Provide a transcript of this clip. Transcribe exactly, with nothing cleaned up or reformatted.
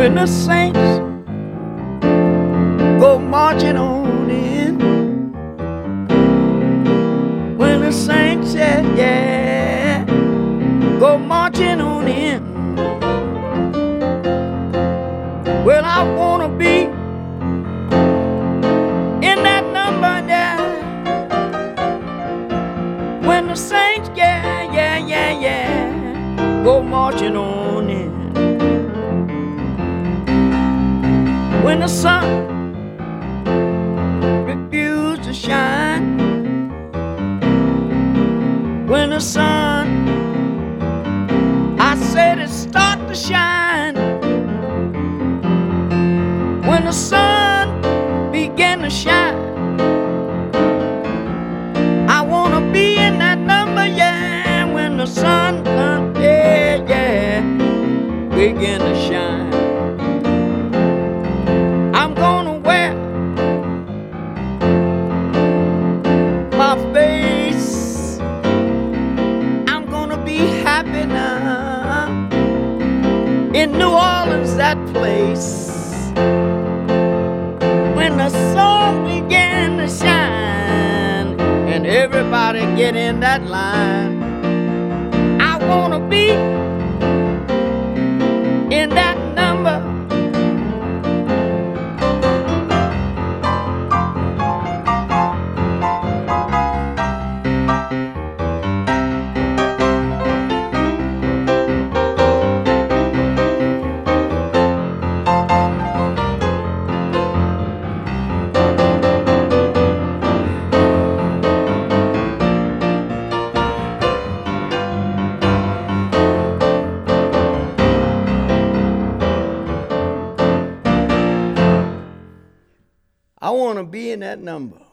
when the saints go marching on in, when the saints, yeah, yeah, go marching on in. Well, I wanna be in that number, yeah, when the saints, yeah, yeah, yeah, yeah, go marching on in. When the sun refused to shine, when the sun, I said it start to shine, when the sun began to shine, I wanna be in that number, yeah, when the sun, yeah, yeah, began to shine. I'm gonna wear my face, I'm gonna be happy now in New Orleans, that place, when the sun began to shine and everybody get in that line. I wanna be in that number. I want to be in that number.